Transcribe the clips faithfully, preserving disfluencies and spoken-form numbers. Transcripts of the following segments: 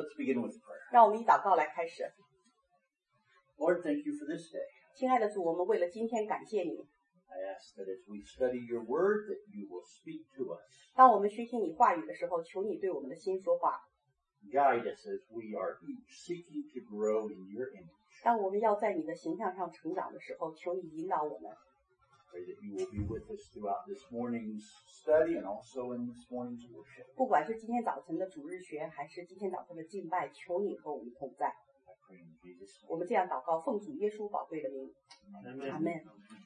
Let's begin with prayer. 让我们以祷告来开始。 Lord, thank you for this day. 亲爱的主，我们为了今天感谢你。 I ask that as we study your word, that you will speak to us. 当我们学习你话语的时候，求你对我们的心说话。 Guide us as we are each seeking to grow in your image. 当我们要在你的形象上成长的时候，求你引导我们。 Pray that you will be with us throughout this morning's study and also in this morning's worship. 不管是今天早晨的主日学，还是今天早晨的敬拜，求你和我们同在。 I pray in Jesus' name. 我们这样祷告，奉主耶稣宝贵的名，阿门。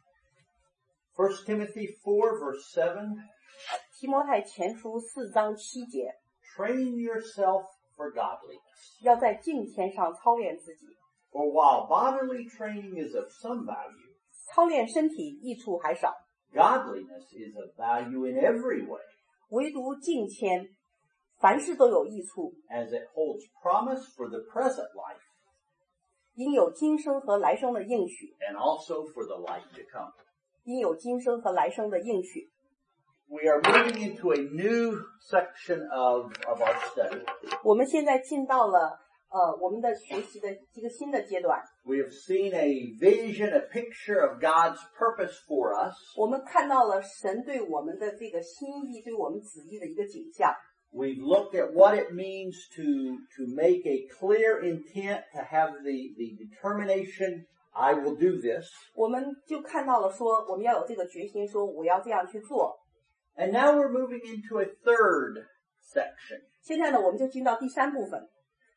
First Timothy four, verse seven. 提摩太前书四章七节， Train yourself for godliness. 要在敬虔上操练自己， For while bodily training is of some value, 操练身体益处还少， godliness is of value in every way, 唯独敬虔，凡事都有益处， as it holds promise for the present life 因有今生和来生的应许， and also for the life to come. 因有今生和来生的应许。 We are moving into a new section of, of our study. 我们现在进到了呃我们的学习的一个新的阶段。 We have seen a vision, a picture of God's purpose for us. 我们看到了神对我们的这个心意，对我们旨意的一个景象。 We've looked at what it means to, to make a clear intent, to have the, the determination, I will do this. 我们就看到了说，我们要有这个决心，说我要这样去做。 And now we're moving into a third section. 现在呢，我们就进到第三部分，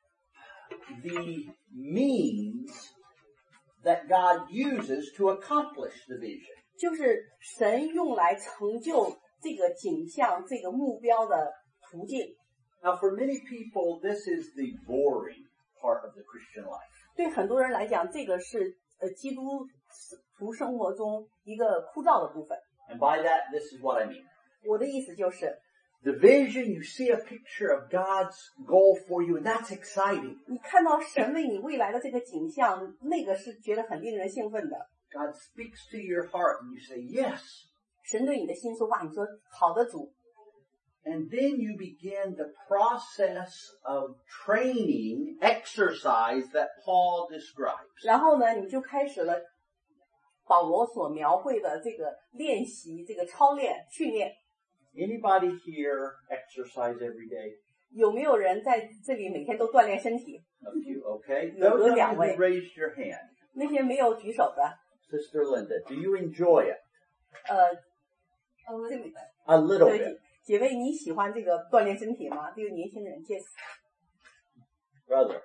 The means that God uses to accomplish the vision. 就是神用来成就这个景象、这个目标的途径。 Now for many people, this is the boring part of the Christian life. 对很多人来讲，这个是呃基督徒生活中一个枯燥的部分。 And by that, this is what I mean. 我的意思就是， The vision, you see a picture of God's goal for you, and that's exciting. 你看到神为你未来的这个景象，那个是觉得很令人兴奋的。 God speaks to your heart, and you say, yes. 神对你的心说话，你说好的主， And then you begin the process of training, exercise that Paul describes. 然后呢，你就开始了保罗所描绘的这个练习、这个操练、训练。 Anybody here exercise every day? 有没有人在这里每天都锻炼身体？ A few, okay? No, Those of you 两 who 位。 raised your hand. 那些没有举手的， Sister Linda, do you enjoy it? 呃，呃，这个 A little 对 bit. 姐妹，你喜欢这个锻炼身体吗？这个年轻人，Jess， Brother.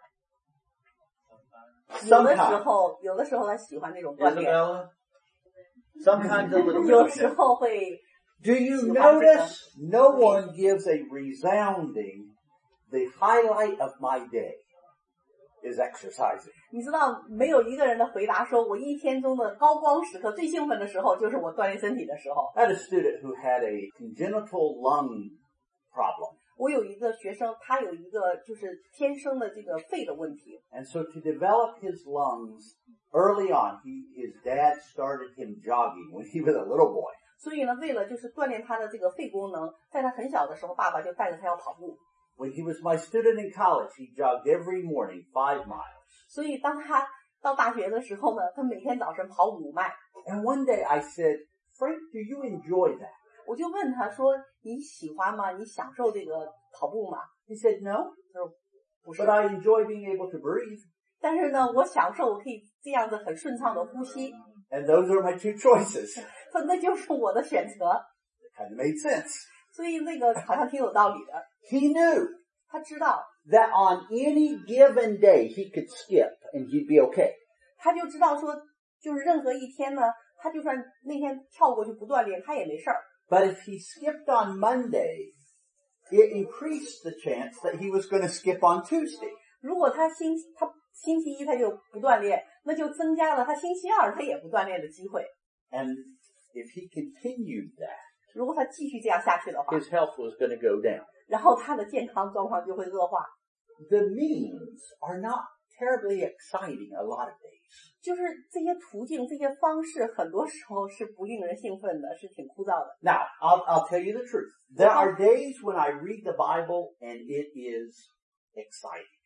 有的时 Sometimes. 候，有的时候他喜欢这种锻炼， Isabella? Sometimes a little 有 bit. 时候会。 Do you notice no one gives a resounding, the highlight of my day is exercising. 你知道，没有一个人的回答说，我一天中的高光时刻、最兴奋的时候，就是我锻炼身体的时候。 I had a student who had a congenital lung problem. 我有一个学生，他有一个就是天生的这个肺的问题， And so to develop his lungs early on, he, his dad started him jogging when he was a little boy. 所以呢，为了就是锻炼他的这个肺功能，在他很小的时候，爸爸就带着他要跑步。 When he was my student in college, he jogged every morning five miles. 所以当他到大学的时候呢，他每天早晨跑五迈。 And one day I said, Frank, do you enjoy that? 我就问他说：“你喜欢吗？你享受这个跑步吗 He said, no, 他说：“不是 but。I enjoy being able to breathe. 但是呢，我享受我可以这样子很顺畅的呼吸。 And those are my two choices. 他说那就是我的选择。 It kind of made sense. 所以那个好像挺有道理的。 He knew 他知道， that on any given day he could skip and he'd be okay. 他就知道说，就是任何一天呢，他就算那天跳过去不锻炼，他也没事儿。 But if he skipped on Monday, it increased the chance that he was going to skip on Tuesday. 如果他星他星期一他就不锻炼，那就增加了他星期二他也不锻炼的机会。 And if he continued that, 如果他继续这样下去的话， his health was going to go down. 然后他的健康状况就会恶化。 The means are not terribly exciting a lot of days. 就是这些途径、这些方式，很多时候是不令人兴奋的，是挺枯燥的。 Now, I'll, I'll tell you the truth. There are days when I read the Bible and it is exciting.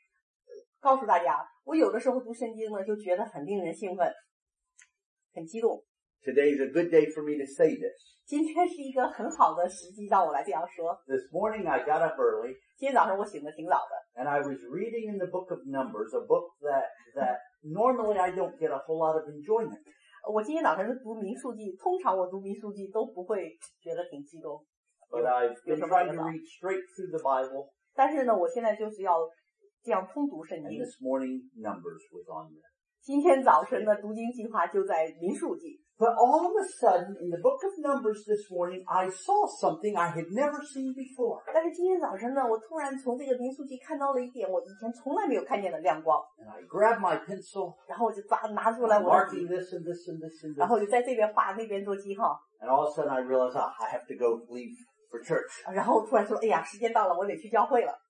告诉大家，我有的时候读圣经呢，就觉得很令人兴奋，很激动。 Today is a good day for me to say this. 今天是一个很好的时机让我来这样说。 This morning I got up early. 今天早上我醒得挺早的。 And I was reading in the book of Numbers, a book that, that normally I don't get a whole lot of enjoyment. 我今天早上是读民数记，通常我读民数记都不会觉得挺激动。 But I've been trying to read straight through the Bible. 但是呢，我现在就是要这样通读圣 And 经。 this morning, Numbers was on there. 今天早晨的读经计划就在民数记。 But all of a sudden, in the book of Numbers this morning, I saw something I had never seen before. 但是今天早晨呢，我突然从这个民数记看到了一点我以前从来没有看见的亮光。 And I grabbed my pencil, 然后我就抓拿出来我的 marking 笔， this and this and this and 然 this. 后就在这边画那边做记号。 And all of a sudden I realized, oh, I have to go leave for church. 然后突然说，哎呀，时间到了，我得去教会了。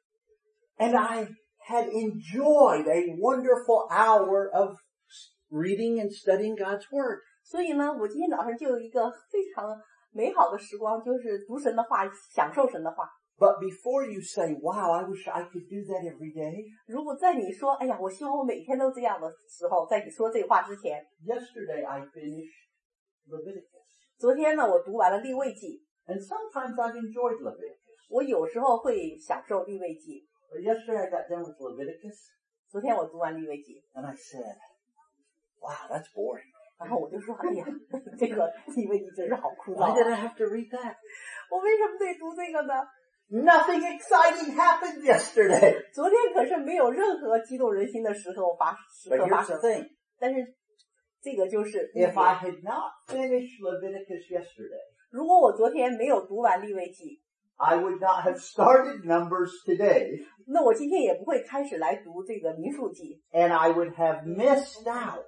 And I had enjoyed a wonderful hour of reading and studying God's Word. 所以呢，我今天早上就有一个非常美好的时光，就是读神的话，享受神的话。 But before you say, wow, I wish I could do that every day, 如果在你说，哎呀，我希望我每天都这样的时候，在你说这话之前， yesterday I finished Leviticus. 昨天呢，我读完了利未记。 And sometimes I've enjoyed Leviticus. 我有时候会享受利未记。 But yesterday I got done with Leviticus, 昨天我读完利未记， and I said, wow, that's boring. 然后我就说，哎呀，这个利未记真是好枯 Why 燥 did 啊！ I have to read that? 我为什么得读这个呢？ Nothing exciting happened yesterday. 昨天可是没有任何激动人心的时候发时 But 刻发 here's the 生。 thing. 但是这个就是， If I had not finished Leviticus yesterday, 如果我昨天没有读完利未记， I would not have started Numbers today, 那我今天也不会开始来读这个民数记， and I would have missed out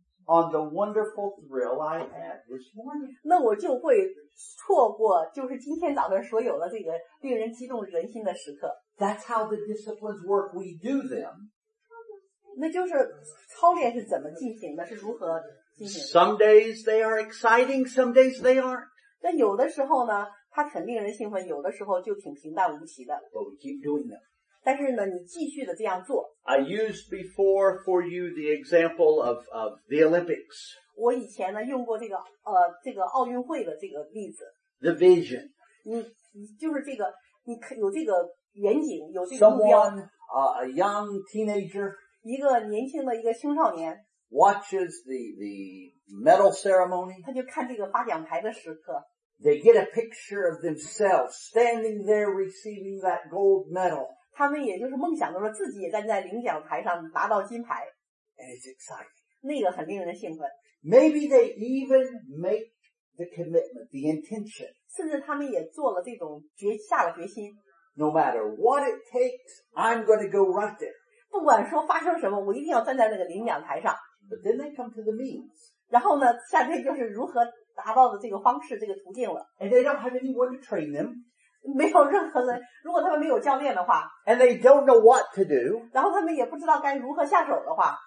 on the wonderful thrill I had this morning. 那我就会错过就是今天早上所有的这个令人激动人心的时刻。 That's how the disciplines work. We do them. 那就是操练是怎么进行的，是如何进行的。 Some days they are exciting, some days they aren't. 但有的时候呢，它很令人兴奋，有的时候就挺平淡无奇的。 But we keep doing them. 但是呢，你继续的这样做。 I used before for you the example of, of the Olympics, 我以前呢用过这个呃这个奥运会的这个例子， the vision. 你你就是这个，你可有这个远景，有这个目标。 Someone, uh, a young teenager, 一个年轻的一个青少年， watches the, the medal ceremony. 他就看这个发奖牌的时刻， They get a picture of themselves standing there receiving that gold medal. 他们也就是梦想着说自己也站在领奖台上拿到金牌， And it's exciting. 那个很令人兴奋。 Maybe they even make the commitment, the intention. 甚至他们也做了这种决下了决心， No matter what it takes, I'm going to go right there. 不管说发生什么，我一定要站在那个领奖台上。 But then they come to the means. 然后呢，下面就是如何达到的这个方式，这个途径了。 And they don't have anyone to train them. 没有任何人，如果他们没有教练的话， And they don't know what to do. 然后他们也不知道该如何下手的话，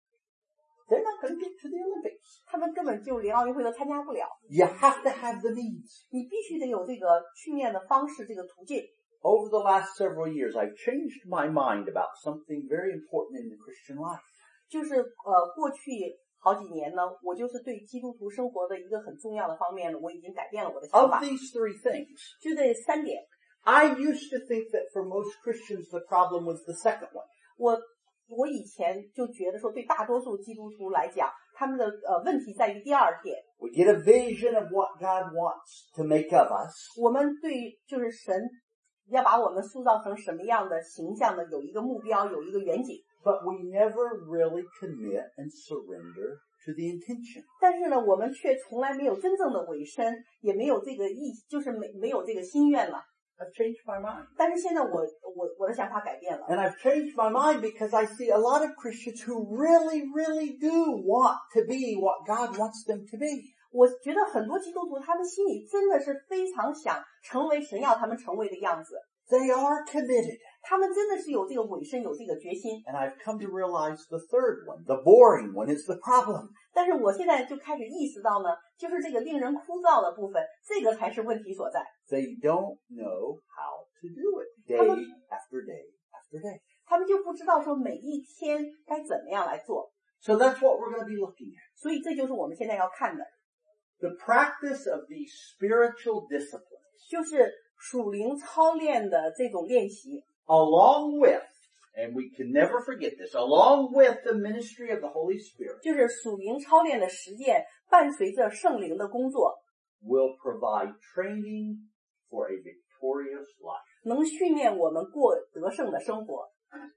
They're not going to get to the Olympics. 他们根本就连奥运会都参加不了。 You have to have the means. 你必须得有这个训练的方式，这个途径。 Over the last several years, I've changed my mind about something very important in the Christian life. 就是呃，过去好几年呢，我就是对基督徒生活的一个很重要的方面呢，我已经改变了我的想 Of 法。 these three things, 就这三点， I used to think that for most Christians the problem was the second one. 我我以前就觉得说，对大多数基督徒来讲，他们的呃问题在于第二点。 We get a vision of what God wants to make of us, 我们对就是神要把我们塑造成什么样的形象呢？有一个目标，有一个远景。 but we never really commit and surrender to the intention. 但是呢，我们却从来没有真正的委身，也没有这个意，就是没没有这个心愿了。 I've changed my mind. 但是现在我我我的想法改变了。 And I've changed my mind because I see a lot of Christians who really, really do want to be what God wants them to be. 我觉得很多基督徒他们心里真的是非常想成为神要他们成为的样子， They are committed. 他们真的是有这个委身，有这个决心。 And I've come to realize the third one, the boring one, is the problem. 但是我现在就开始意识到呢，就是这个令人枯燥的部分，这个才是问题所在。 They don't know how to do it day after day after day. 他们就不知道说每一天该怎么样来做。 So that's what we're going to be looking at. 所以这就是我们现在要看的， The practice of these spiritual disciplines, 就是属灵操练的这种练习， along with, and we can never forget this, along with the ministry of the Holy Spirit, 就是属灵操练的实践，伴随着圣灵的工作， will provide training for a victorious life. 能训练我们过得胜的生活。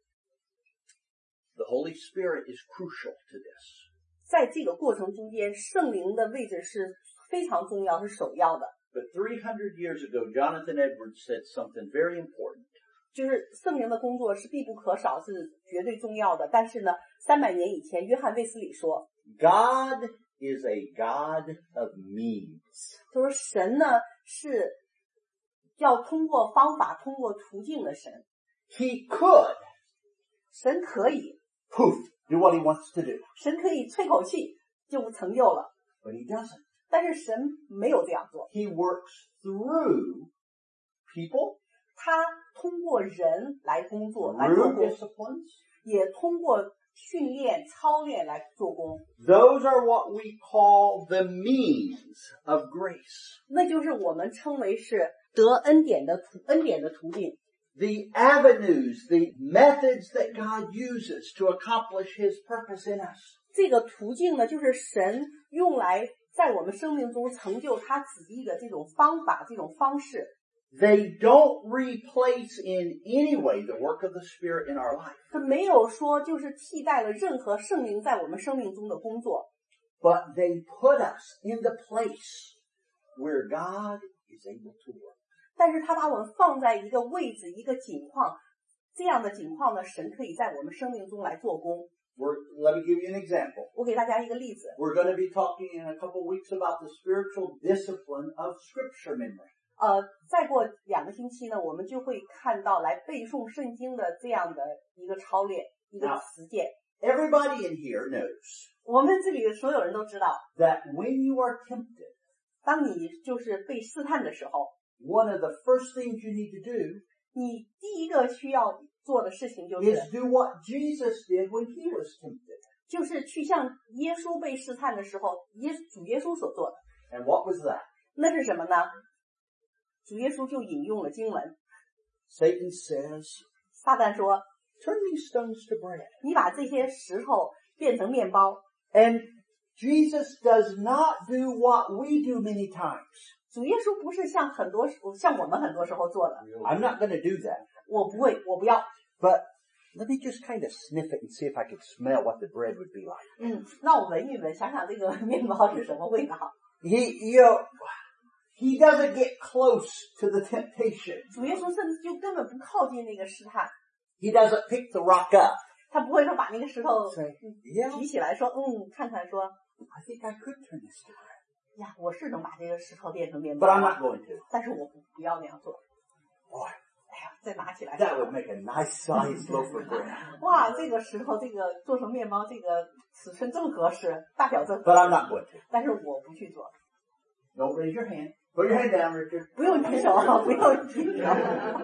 The Holy Spirit is crucial to this. 在这个过程中间，圣灵的位置是非常重要，是首要的。 But three hundred years ago, Jonathan Edwards said something very important. 就是圣灵的工作是必不可少，是绝对重要的。但是呢，三百年以前，约翰卫斯理说， God is a God of means. 他说神呢是要通过方法、通过途径的神。 He could, 神可以， poof, do what he wants to do. 神可以吹口气就成就了， But he doesn't. 但是神没有这样做。 He works through people, 他通过人来工作，来做 through 工， disciplines. 也通过训练、操练来做工。 Those are what we call the means of grace. 那就是我们称为是得恩典的途恩典的途径。 The avenues, the methods that God uses to accomplish his purpose in us. 这个途径呢，就是神用来在我们生命中成就他旨意的这种方法、这种方式。 They don't replace in any way the work of the Spirit in our life. 他没有说就是替代了任何圣灵在我们生命中的工作， But they put us in the place where God is able to work. 但是他把我们放在一个位置、一个景况，这样的景况呢，神可以在我们生命中来做工。 We're, let me give you an example. 我给大家一个例子， We're going to be talking in a couple of weeks about the spiritual discipline of Scripture memory. 呃，再过两个星期呢，我们就会看到来背诵圣经的这样的一个操练、一个实践。 Everybody in here knows 我们这里的所有人都知道， that when you are tempted, 当你就是被试探的时候， one of the first things you need to do 你第一个需要做的事情就是 is do what Jesus did when he was tempted. 就是去像耶稣被试探的时候，耶主耶稣所做的。 And what was that? 那是什么呢？主耶稣就引用了经文， Satan says, 撒旦说 turn these stones to bread. 你把这些石头变成面包。 And Jesus does not do what we do many times. 主耶稣不是像很多像我们很多时候做的， I'm not going to do that. 我不会，我不要。 But let me just kind of sniff it and see if I could smell what the bread would be like. 嗯，那我闻一闻，想想这个面包是什么味道。 He, you know, he doesn't get close to the temptation. 主耶稣甚至就根本不靠近那个试探， He doesn't pick the rock up. 他不会说把那个石头 Say, yeah, 举起来说，嗯，看看说， I think I could turn this to bread. 呀，我是能把这个石头变成面包 But，I'm not going to. 但是我不不要那样做。 Boy, 哎呀，再拿起来， that would make a nice sized loaf of bread. 哇，这个石头这个做成面包，这个尺寸正合适，大小正合 But I'm 适， not going to. 但是我不去做。 Don't raise your hand. Put your hand down, Richard. 不用举手，不用举手。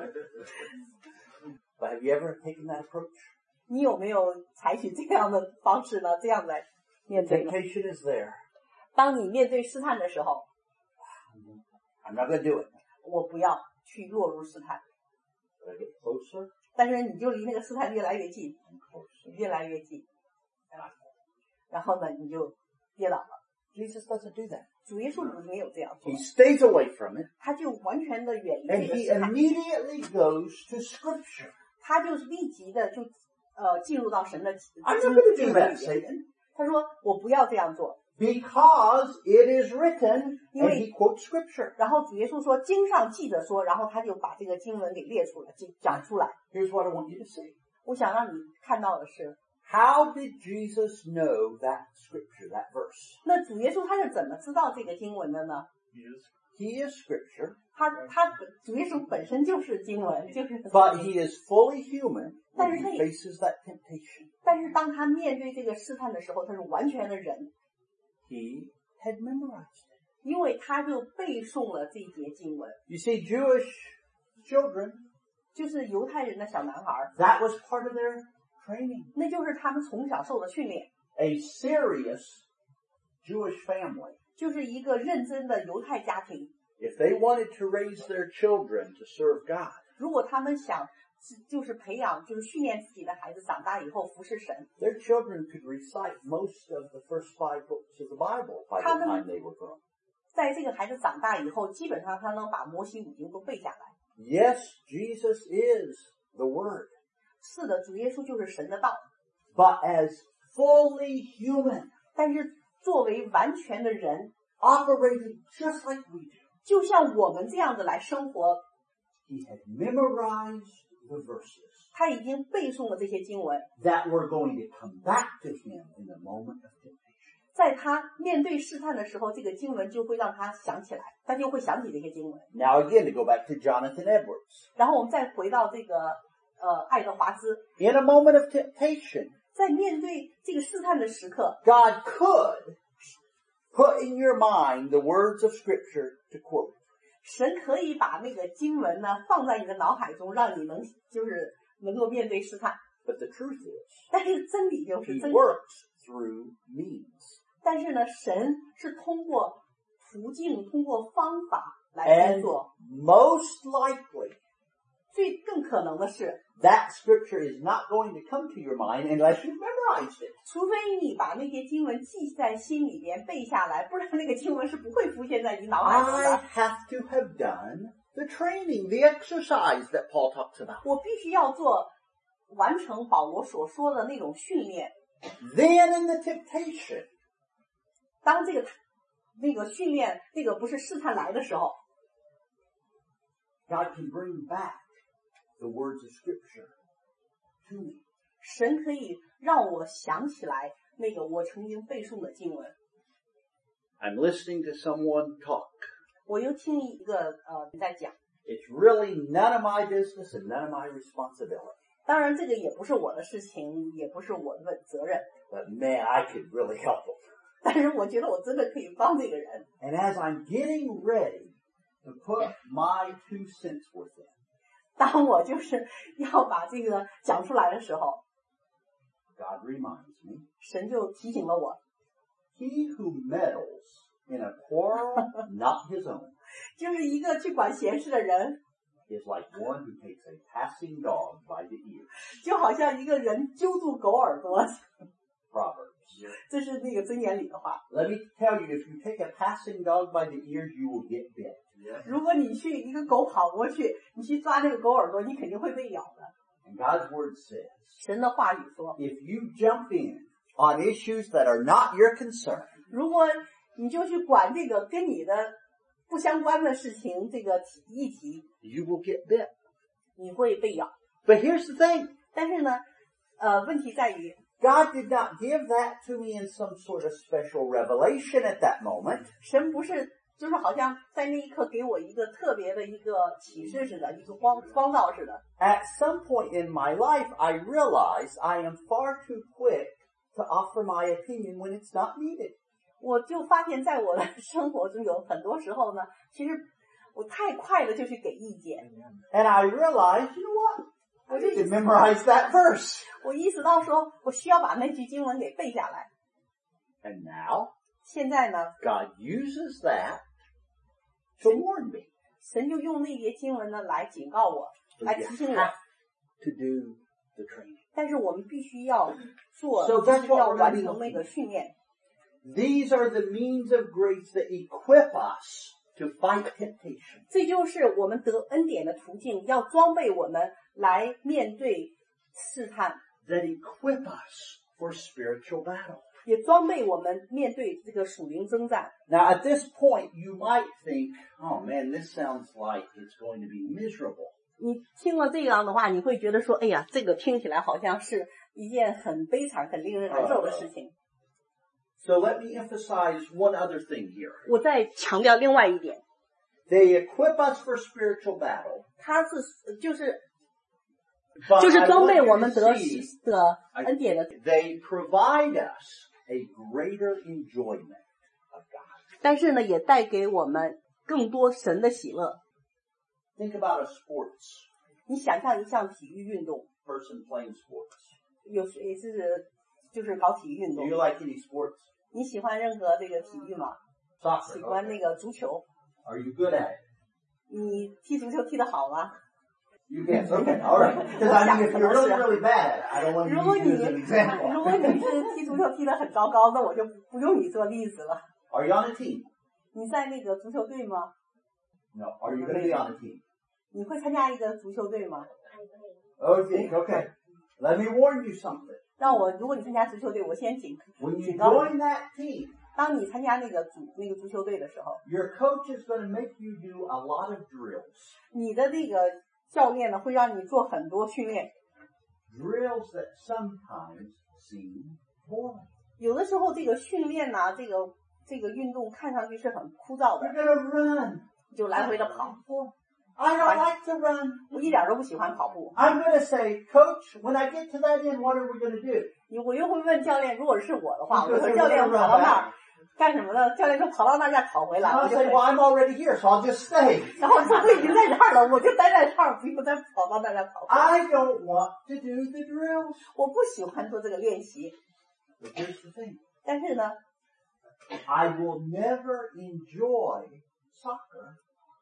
But have you ever taken that approach? 你有没有采取这样的方式呢？这样来面对呢？ Temptation is there. 当你面对试探的时候， I'm not going to do it. 我不要去落入试探， But I get closer 但是你就离那个试探越来越近， and closer. 越来越近，然后呢，你就跌倒了。 Jesus doesn't do that. 主耶稣没有这样做 He，stays away from it. 他就完全的远离 And 这个 he 试探， immediately goes to Scripture. 他就是立即的就呃进入到神的 I'm 经 not going to 经 do 文 that, 里面。 Satan. 他说我不要这样做， Because it is written, You and mean- he quotes Scripture. 然后主耶稣说经上记着说，然后他就把这个经文给列出来，就讲出来。 Here's what I want you to see. 我想让你看到的是， How did Jesus know that Scripture, that verse? 那主耶稣他是怎么知道这个经文的呢？ He is Scripture, 他他本主耶稣本身就是经文，就是 but he is fully human when 但是 he 他也 faces that temptation. 但是当他面对这个试探的时候，他是完全的人， He had memorized it. 因为他就背诵了这一节经文。 You see, Jewish children 就是犹太人的小男孩， That was part of their training. 那就是他们从小受的训练， A serious Jewish family, 就是一个认真的犹太家庭。 if they wanted to raise their children to serve God, 如果他们想就是培养，就是训练自己的孩子长大以后服侍神， their children could recite most of the first five books of the Bible by the time they were grown. 在这个孩子长大以后，基本上他能把摩西五经都背下来。 Yes, Jesus is the Word, 是的，主耶稣就是神的道， but as fully human, 但是作为完全的人， operating just like we do. 就像我们这样子来生活， He had memorized the verses 他已经背诵了这些经文， that were going to come back to him in the moment of temptation. 在他面对试探的时候，这个经文就会让他想起来，他就会想起这些经文。 Now again, to go back to Jonathan Edwards. 然后我们再回到这个呃爱德华兹， In a moment of temptation, 在面对这个试探的时刻， God could put in your mind the words of Scripture to quote. 神可以把那个经文呢放在你的脑海中，让你能就是能够面对试探。 But the truth is, 但是真理就是 He 真理， works through means. 但是呢，神是通过途径、通过方法来工 And 作。 most likely, 最更可能的是， that Scripture is not going to come to your mind unless you've memorized it. 除非你把那些经文记在心里边背下来，不然那个经文是不会浮现在你脑海中 I 的。 have to have done the training, the exercise that Paul talks about. 我必须要做完成保罗所说的那种训练。 Then in the temptation, 当这个那个训练那个不是试探来的时候， God can bring back the words of Scripture to me. 神可以让我想起来那个我曾经背诵的经文。 I'm listening to someone talk. 我又听一个呃在讲， It's really none of my business and none of my responsibility. 当然这个也不是我的事情，也不是我的责任， But man, I could really help them. 但是我觉得我真的可以帮这个人。 And as I'm getting ready to put my two cents worth in, 当我就是要把这个讲出来的时候， God reminds me, 神就提醒了我， he who meddles in a quarrel not his own 就是一个去管闲事的人， is like one who takes a passing dog by the ear. 就好像一个人揪住狗耳朵， Proverbs. 这是那个箴言里的话。 Let me tell you, if you take a passing dog by the ears, you will get bit. 如果你去一个狗跑过去，你去抓那个狗耳朵，你肯定会被咬的。 And God's word says, 神的话语说， if you jump in on issues that are not your concern, 如果你就去管这个跟你的不相关的事情，这个议题， you will get bit. 你会被咬。 But here's the thing. 但是呢，呃，问题在于， God did not give that to me in some sort of special revelation at that moment. 神不是就是好像在那一刻给我一个特别的一个启示似的，一个光光照似的。 At some point in my life, I realized I am far too quick to offer my opinion when it's not needed. 我就发现在我的生活中有很多时候呢，其实我太快的就去给意见， And I realized, you know what? I need to memorize that verse. 我意识到说我需要把那句经文给背下来。 And now, 现在呢， God uses that to warn me. 神就用那些经文呢来警告我， So 来 you 提醒我。 have to do the training. 但是我们必须要做， So 必 that's 须 what 要 we're 完 gonna be 成那个训练。 These are the means of grace that equip us to fight temptation. 这就是我们得恩典的途径，要装备我们来面对试探， That equip us for spiritual battle. 也装备我们面对这个属灵征战。 Now at this point, you might think, oh man, this sounds like it's going to be miserable. 你听了这样的话，你会觉得说，哎呀，这个听起来好像是一件很悲惨、很令人难受的事情。 So let me emphasize one other thing here. 我再强调另外一点， They equip us for spiritual battle. 它是就是 But 就是 I 装 want 备 you 我 to 们得 see, 的恩典的， they provide us a greater enjoyment of God. 但是呢，也带给我们更多神的喜乐。 Think about a sports. 你想象一项体育运动， person playing sports. 有谁是就是搞体育运 Do 动？ you like any sports? 你喜欢任何这个体育吗？ Soccer. 喜欢 Okay. 那个足球， Are you good at it? 你踢足球踢得好吗？ You guess. Okay. All right. Because I mean, if you're really, really bad at it, I don't want 如果 to 你 use you as an example. 如果你是踢足球踢得很糟糕，那我就不用你做例子了。 Are you on a team? 你在那个足球队吗？ No. Are you going to be on a team? 你会参加一个足球队吗？ Okay. Okay. Let me warn you something. 让我，如果你参加足球队，我先警 When you 警告 join 你， that team, 当你参加那个足那个足球队的时候， your coach is going to make you do a lot of drills. 你的那个教练呢会让你做很多训练， Drills that sometimes seem boring. 有的时候这个训练呐、这个这个运动看上去是很枯燥 You're 的， going to run. 就来回的跑。 I don't like to run. 我一点都不喜欢跑步。 I'm going to say, Coach, when I get to that end, what are we going to do? 我又会问教练，如果是我的话，我 Because 说 we're 教练 gonna 跑 run 到那 back. 儿干什么呢？教练说跑到那儿再跑回来， And 我 I'll 就 say, 会 well, I'm already here, so I'll just stay. 然后说我已经在这儿了，我就待在这儿，不用再跑到那儿再跑。 I don't want to do the drills. 我不喜欢做这个练习， But here's the thing. 但是呢， I will never enjoy soccer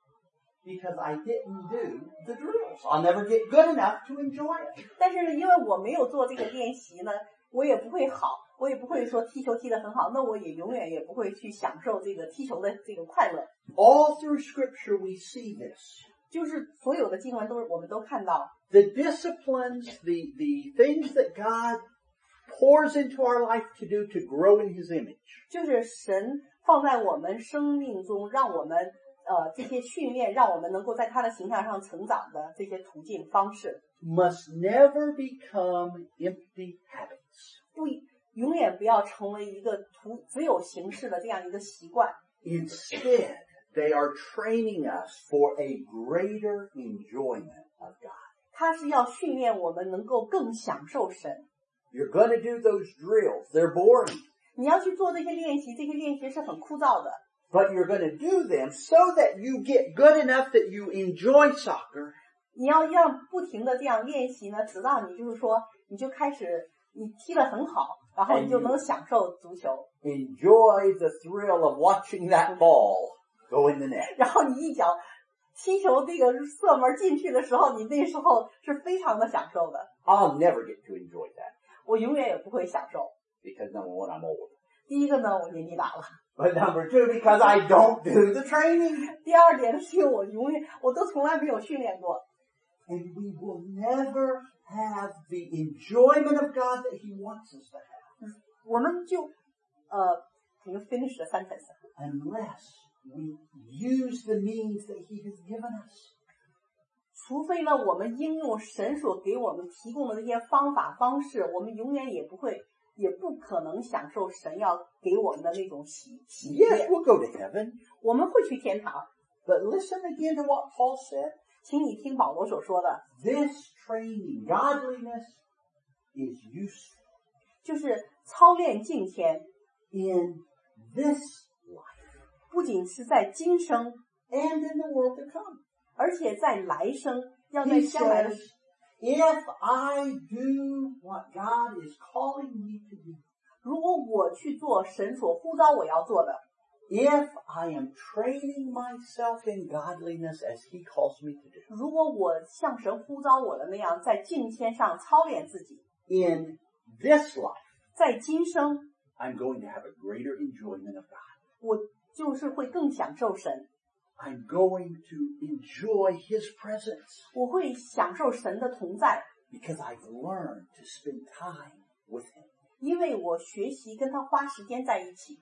because I didn't do the drills. I'll never get good enough to enjoy it. 但是呢，因为我没有做这个练习呢，我也不会好，我也不会说踢球踢得很好，那我也永远也不会去享受这个踢球的这个快乐。 All through Scripture we see this. 就是所有的经文都我们都看到， The disciplines, the, the things that God pours into our life to do to grow in His image 就是神放在我们生命中，让我们呃这些训练，让我们能够在他的形象上成长的这些途径方式， must never become empty habits. 不永远不要成为一个图只有形式的这样一个习惯。 Instead, they are training us for a greater enjoyment of God. 它是要训练我们能够更享受神。 You're going to do those drills. They're boring. 你要去做这些练习，这些练习是很枯燥的。 But you're going to do them so that you get good enough that you enjoy soccer. 你要让不停的这样练习呢，直到你就是说，你就开始你踢得很好，然后你就能享受足球， Enjoy the thrill of watching that ball go in the net. 然后你一脚踢球这个射门进去的时候，你那时候是非常的享受的。 I'll never get to enjoy that 我永远也不会享受。 because number one, I'm old. 第一个呢，我年纪大了； But number two, because I don't do the training. 第二点是我永远我都从来没有训练过。 And we will never have the enjoyment of God that He wants us to have 我们就呃，can you finish the sentence? unless we use the means that He has given us. 除非呢，我们应用神所给我们提供的这些方法方式，我们永远也不会，也不可能享受神要给我们的那种喜喜 Yes, 悦。 we'll go to heaven. 我们会去天堂， But listen again to what Paul said. 请你听保罗所说的， This training, godliness, is useful 就是操练敬虔， in this life 不仅是在今生， and in the world to come. 而且在来生，要在 He 将来的 says, if I do what God is calling me to do, 如果我去做神所呼召我要做的， if I am training myself in godliness as He calls me to do, 如果我像神呼召我的那样，在敬虔上操练自己， in this life, 在今生， I'm going to have a greater enjoyment of God. 我就是会更享受神， I'm going to enjoy His presence 我会享受神的同在， because I've learned to spend time with Him. 因为我学习跟他花时间在一起。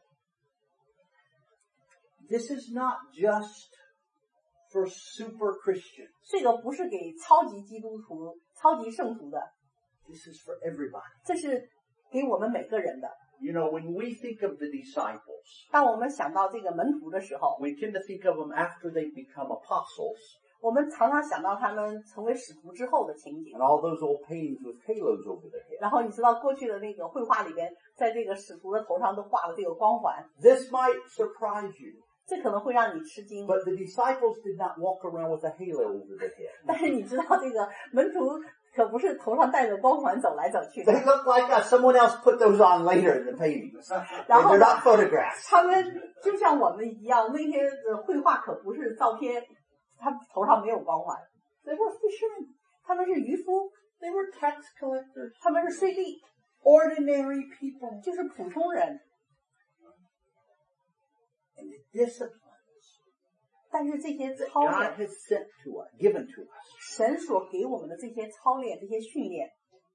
This is not just for super Christians. 这个不是给超级基督徒、超级圣徒的， This is for everybody. 这是给我们每个人的。 You know, when we think of the disciples, 当我们想到这个门徒的时候， we tend to think of them after they become apostles 我们常常想到他们成为使徒之后的情景 and。all those old paintings with halos over their head. 然后你知道过去的那个绘画里边，在这个使徒的头上都画了这个光环， This might surprise you. 这可能会让你吃惊。 But the disciples did not walk around with a halo over their head. 但是你知道，这个门徒可不是头上戴着光环走来走去的。 They look like us. Someone else put those on later in the paintings. 然后 They're not photographs. 他们就像我们一样，那些呃绘画可不是照片，他们头上没有光环。 They were fishermen. 他们是渔夫， They were tax collectors. 他们是税吏， Ordinary people. 就是普通人。 And the disciplines 但是这些 that 操 God 练， has sent to us, given to us, 神所给我们的这些操练、这些训练，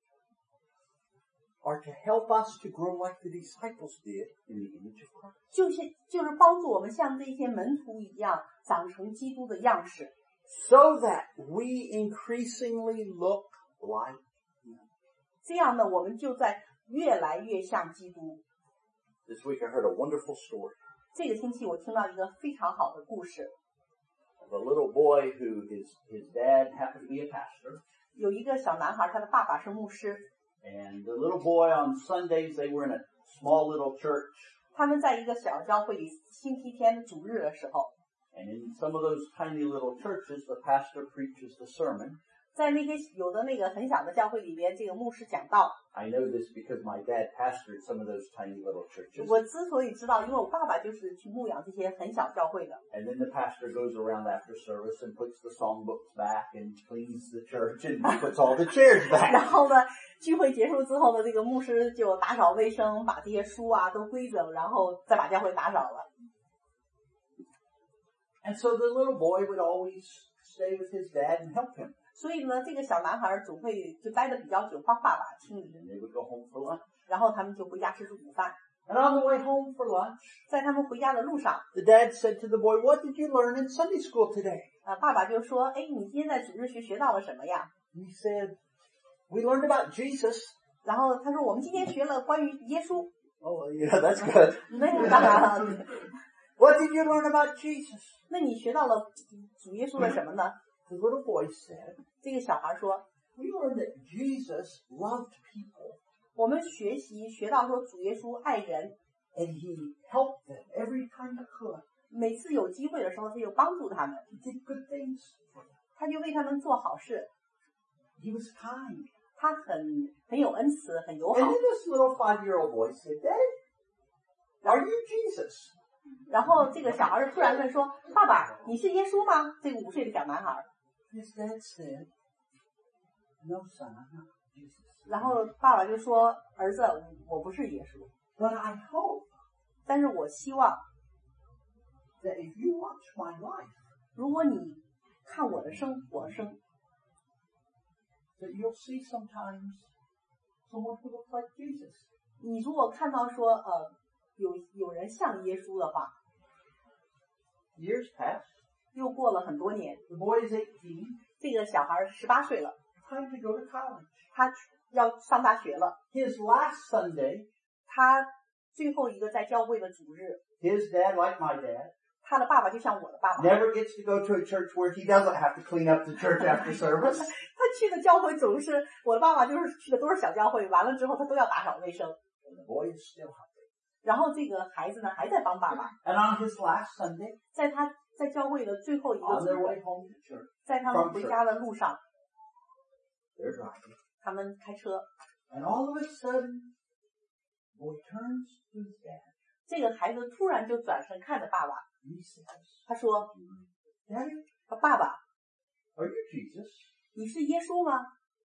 are to help us to grow like the disciples did in the image of Christ. 就是就是帮助我们像这些门徒一样，长成基督的样式， So that we increasingly look like Him. 这样呢，我们就在越来越像基督。 This week I heard a wonderful story 这个星期我听到一个非常好的故事， of a little boy who his, his dad happened to be a pastor. 有一个小男孩，他的爸爸是牧师， And the little boy on Sundays, they were in a small little church. 他们在一个小教会里，星期天主日的时候， And in some of those tiny little churches, the pastor preaches the sermon. 在那些有的那个很小的教会里边，这个牧师讲道。 I know this because my dad pastored some of those tiny little churches. 我之所以知道，因为我爸爸就是去牧养这些很小教会的。 And then the pastor goes around after service and puts the songbooks back and cleans the church and puts all the chairs 然 back. 后呢，聚会结束之后呢，这个牧师就打扫卫生，把这些书啊都归整，然后再把教会打扫了。 And so the little boy would always stay with his dad and help him. 所以呢，这个小男孩总会就待得比较久，帮爸爸清理， And they would go home for lunch. 然后他们就回家吃午饭。 And on the way home for lunch, 在他们回家的路上， the dad said to the boy, "What did you learn in Sunday school today?" 呃，爸爸就说：“哎，你今天在主日学学到了什么呀 He said, "We learned about Jesus." ？” 然后他说：“我们今天学了关于耶稣。 Oh, yeah, that's good. 那当然了， What did you learn about Jesus? 那你学到了主耶稣的什么呢？ The little boy said, 这个小孩说 "We learned that Jesus loved people 我们学习学到说主耶稣爱人， and he helped them every time he could. 每次有机会的时候他就帮助他们， He did good things for them. 他就为他们做好事， He was kind." 他很很有恩慈，很友 And 好 then。this little five-year-old boy said, "Daddy, are you Jesus?" 然后这个小孩突然问说：“爸爸，你是耶稣吗？”这个五岁的小男孩， His dad said, "No, son, I'm not Jesus. 然后爸爸就说：“儿子，我不是耶稣， But I hope 但是我希望， that if you watch my life, 如果你看我的生我的生， that you'll see sometimes someone who looks like Jesus." 你如果看到说呃有有人像耶稣的话， Years passed. 又过了很多年， The boy is eighteen. 这个小孩十八岁了， Time to go to college. 他要上大学了。 His last Sunday, 他最后一个在教会的主日， his dad, like my dad, 他的爸爸就像我的爸爸， never gets to go to a church where he doesn't have to clean up the church after service. 他去的教会总是我的爸爸就是去的都是小教会，完了之后他都要打扫卫生， And the boy is still hungry. 然后这个孩子呢还在帮爸爸， And on his last Sunday, 在他在教会的最后一个 on 主 their 日， way home to church, 在他们回家的路上， they're driving. 他们开车， And all of a sudden, the boy turns to his dad 这个孩子突然就转身看着爸爸， and he says, 他说 "Daddy, 爸爸， are you Jesus?" 你是耶稣吗？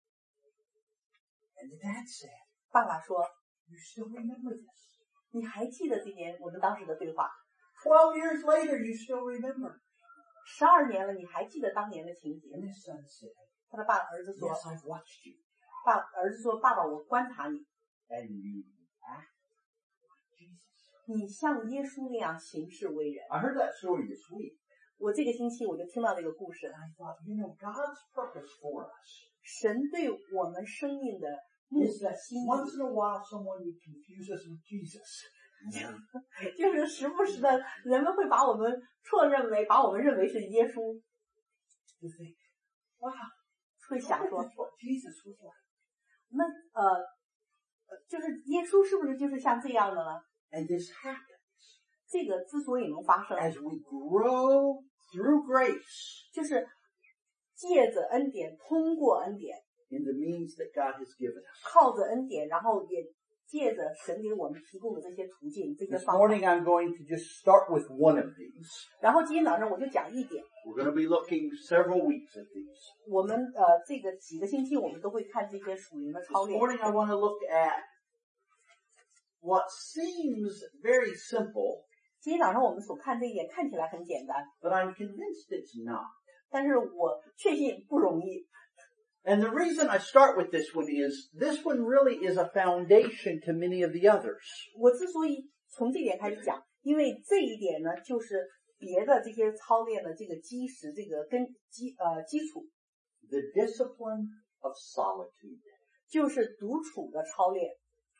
And the dad said, 爸爸说 "You still remember this? 你还记得这年我们当时的对话？ Twelve years later, you still remember." 十二年了，你还记得当年的情节 And？ his son said, 他的爸儿子说 "Yes, I've watched you, 爸儿子说爸爸，我观察你， and you act like Jesus." 你像耶稣那样行事为人。 I heard that story this week, 我这个星期我就听到这个故事 and，I thought, you know, God's purpose for us 神对我们生命的目 is 的 that 心 once 意， in a while someone would confuse us with Jesus. 就是时不时的人们会把我们错认为，把我们认为是耶稣， To think, wow, 会想说， this is what Jesus was like. 那呃，呃就是耶稣是不是就是像这样的呢？ And this happens 这个之所以能发生， as we grow through grace 就是借着恩典，通过恩典， in the means that God has given us. 靠着恩典，然后也借着神给我们提供的这些途径、这些 This 方法。 morning I'm going to just start with one of these. 然后今天早上我就讲一点， We're going to be looking several weeks at these. 我们呃这个几个星期我们都会看这些属灵的 This 操练。 morning I want to look at what seems very simple, 今天早上我们所看这一点看起来很简单， but I'm convinced it's not. 但是我确信不容易。 And the reason I start with this one is this one really is a foundation to many of the others. 我之所以从这点开始讲，因为这一点呢，就是别的这些操练的这个基石，这个根基呃基础， The discipline of solitude. 就是独处的操练。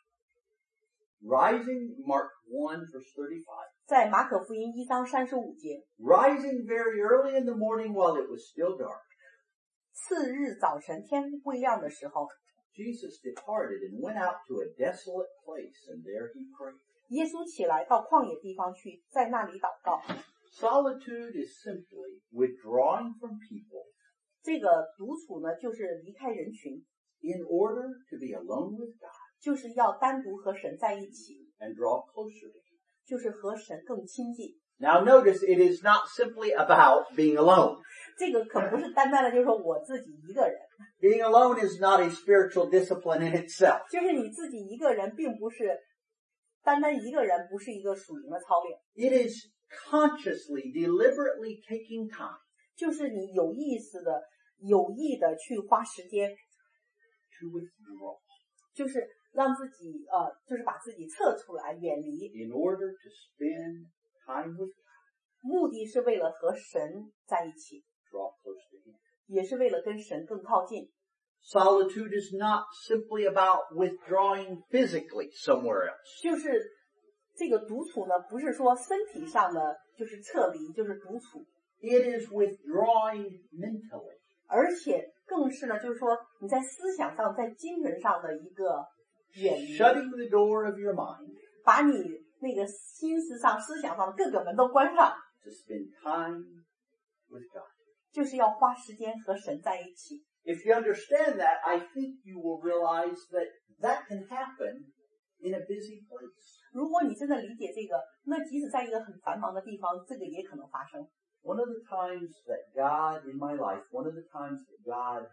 Rising, Mark one, verse thirty-five. 在马可福音一章三十五节， Rising very early in the morning while it was still dark, 次日早晨天未亮的时候， Jesus departed and went out to a desolate place, and there he prayed. 耶稣起来到旷野地方去，在那里祷告。 Solitude is simply withdrawing from people 这个独处呢，就是离开人群， in order to be alone with God 就是要单独和神在一起， and draw closer to him. 就是和神更亲近。 Now notice it is not simply about being alone. 这个可不是单单的，就是说我自己一个人， Being alone is not a spiritual discipline in itself. 就是你自己一个人，并不是单单一个人，不是一个属灵的操练， It is consciously, deliberately taking time 就是你有意识的、有意的去花时间， to withdraw 就是让自己呃，就是把自己撤出来，远离， in order to spend time with God, 目的是为了和神在一起， draw close to him. 也是为了跟神更靠近。 Solitude is not simply about withdrawing physically somewhere else. 就是这个独处呢，不是说身体上的就是撤离，就是独处， It is withdrawing mentally. 而且更是呢，就是说你在思想上、在精神上的一个远离， Shutting the door of your mind 把你那个心思上、思想上的各个门都关上， to spend time with God. 就是要花时间和神在一起。 If you understand that, I think you will realize that that can happen in a busy place. 如果你真的理解这个，那即使在一个很繁忙的地方，这个也可能发生。 One of the times that God, in my life, one of the times that God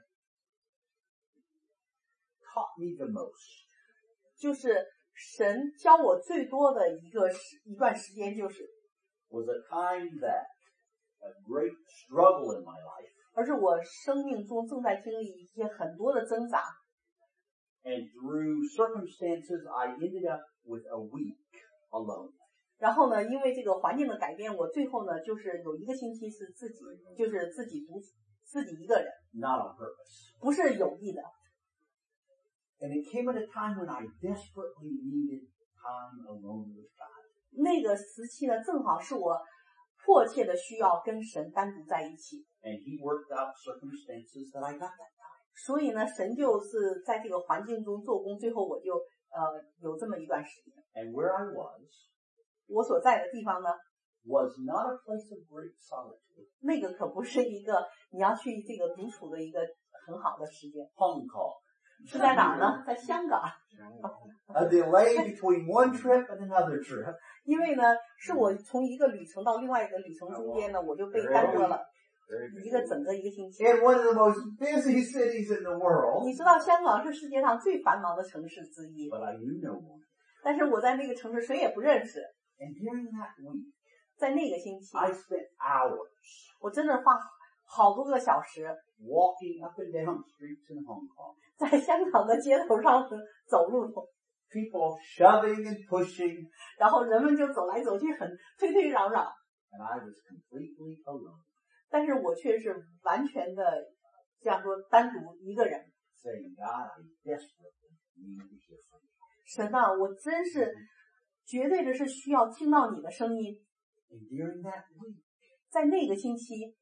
taught me the most 就是神教我最多的一个时一段时间，就是 was a time that a great struggle in my life, 而是我生命中正在经历一些很多的挣扎， and through circumstances, I ended up with a week alone. 然后呢，因为这个环境的改变，我最后呢，就是有一个星期是自己，就是自己独自己一个人， Not on purpose. 不是有意的。 And it came at a time when I desperately needed time alone with God. 那个时期呢，正好是我迫切的需要跟神单独在一起。 And he worked out circumstances that I got that time. 所以呢，神就是在这个环境中做工，最后我就呃有这么一段时间。 And where I was, 我所在的地方呢， was not a place of great solitude. 那个可不是一个你要去这个独处的一个很好的时间。 Hong Kong. 是在哪儿呢？在香港。 A delay between one trip and another trip. 因为呢，是我从一个旅程到另外一个旅程中间呢，我就被耽搁了一个整个一个星期。 In one of the most busy cities in the world. 你知道香港是世界上最繁忙的城市之一， But I knew no one. 但是我在那个城市谁也不认识。 And during that week, 在那个星期， I spent hours 我真的花好多个小时 walking up and down streets in Hong Kong. 在香港的街头上走路， People shoving and pushing, 然后人们就走来走去，很推推攘攘， and I was completely alone, 但是我却是完全的这样说单独一个人。 saying, God, I desperately need to hear from you. 神啊，我真是绝对的是需要听到你的声音。 And during that week, 在那个星期，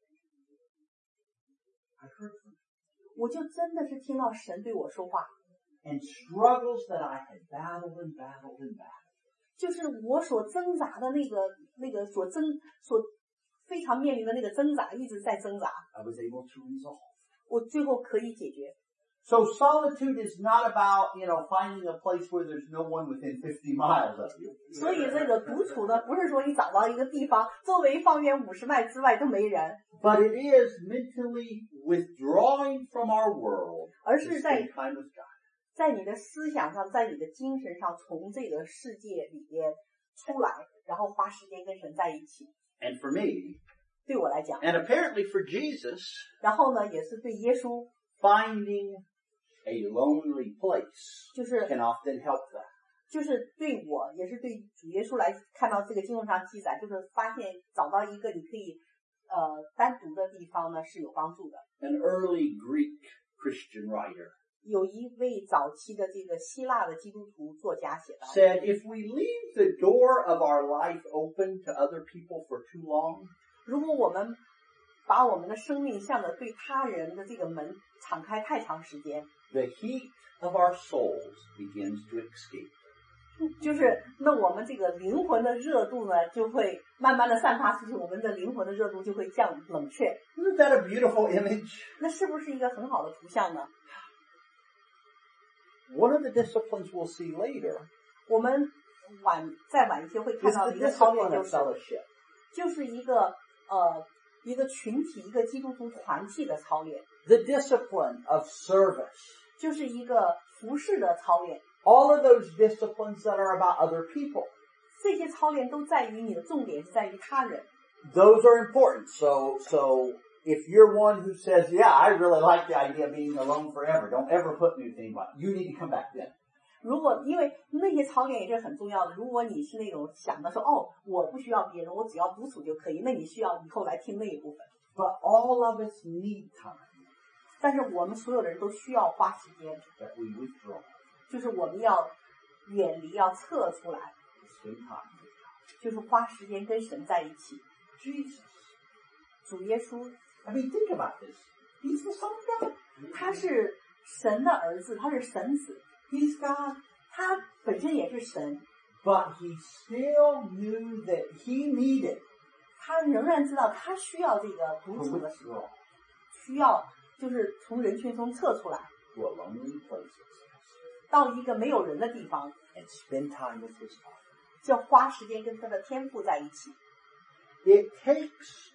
I heard from you. 我就真的是听到神对我说话， And struggles that I had battled and battled and battled, 就是我所挣扎的那个那个所挣所非常面临的那个挣扎一直在挣扎， I was able to resolve. 我最后可以解决。 So solitude is not about, you know, finding a place where there's no one within fifty miles of you. 所以这个独处呢，不是说你找到一个地方，周围方圆五十迈之外都没人， But it is mentally withdrawing from our world 而 to 是在 spend time with God. 在你的思想上，在你的精神上，从这个世界里边出来，然后花时间跟神在一起。 And for me, 对我来讲， and apparently for Jesus, 然后呢，也是对耶稣， finding a lonely place 就是 can often help that. 就是对我，也是对主耶稣来看到这个经文上记载，就是发现找到一个你可以呃单独的地方呢是有帮助的。 An early Greek Christian writer 有一位早期的这个希腊的基督徒作家写道 said, if we leave the door of our life open to other people for too long, 如果我们把我们的生命向着对他人的这个门敞开太长时间， the heat of our souls begins to escape. 就是那我们这个灵魂的热度呢，就会慢慢的散发出去，我们的灵魂的热度就会降冷却。 Isn't that a beautiful image? 那是不是一个很好的图像呢？ One of the disciplines we'll see later 我们晚再晚一些会看 is 到 the 的一个操练 discipline 就 of 是 fellowship. 就是一个呃一个群体一个基督徒团契的操练， The discipline of service. 就是一个服侍的操练。 All of those disciplines that are about other people. 这些操练都在于你的重点是在于他人。 Those are important. So, so if you're one who says, yeah, I really like the idea of being alone forever, don't ever put me with anyone, you need to come back then. 如果因为那些操练也是很重要的，如果你是那种想的说哦，我不需要别人，我只要独处就可以，那你需要以后来听那一部分。 But all of us need time 但是我们所有的人都需要花时间， that we withdraw 就是我们要远离，要撤出来， to spend time with God. 就是花时间跟神在一起。 Jesus. 主耶稣 I mean, think about this. He's the Son of God. 他是神的儿子，他是神子， He's God. 他本身也是神， But he still knew that he needed 他仍然知道他需要这个独 to 处的时候， withdraw 需要就是从人群中撤出来， to a lonely place 到一个没有人的地方， and spend time with his Father. 就要花时间跟他的天父在一起。 It takes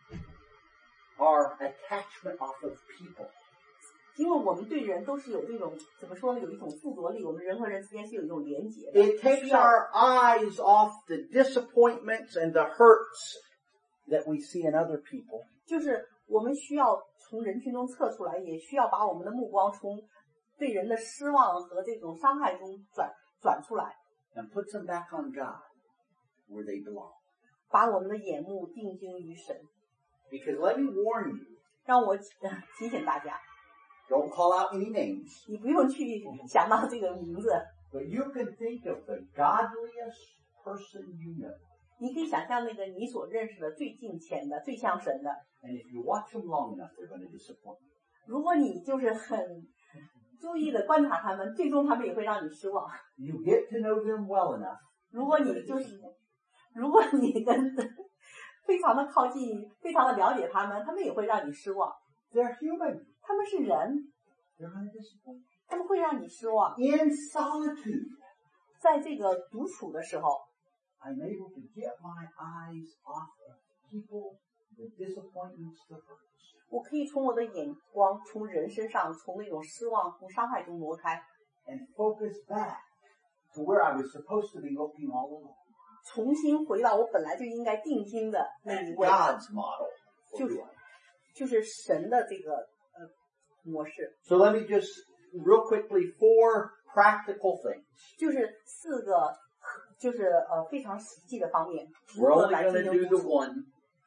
our attachment off of people 因为我们对人都是有这种怎么说呢？有一种附着力，我们人和人之间是有一种连结的。 It takes our eyes off the disappointments and the hurts that we see in other people 就是我们需要从人群中撤出来，也需要把我们的目光从对人的失望和这种伤害中转转出来， and puts them back on God where they belong. 把我们的眼目定睛于神。 Because let me warn you, 让我呃提醒大家， don't call out any names, 你不用去想到这个名字， but you can think of the godliest person you know. 你可以想象那个你所认识的最近前的、最像神的。 And if you watch them long enough, they're going to disappoint you. 如果你就是很注意的观察他们，最终他们也会让你失望。 You get to know them well enough. 如果你就是如果你跟非常的靠近，非常的了解他们，他们也会让你失望。 They're human. 他们是人， They're going to disappoint 他们会让你失望。 you. In solitude, 在这个独处的时候， I'm able to get my eyes off of people, the disappointments, the hurts. 我可以从我的眼光，从人身上，从那种失望、从伤害中挪开， And focus back to where I was supposed to be looking all along. 重新回到我本来就应该定睛的那一位， God's model. for 就是 life. 就是神的这个呃模式， So let me just real quickly four practical things. 就是四个就是呃非常实际的方面，如 We're 何 only 来 going 进 to 行 do 独 the 处。 one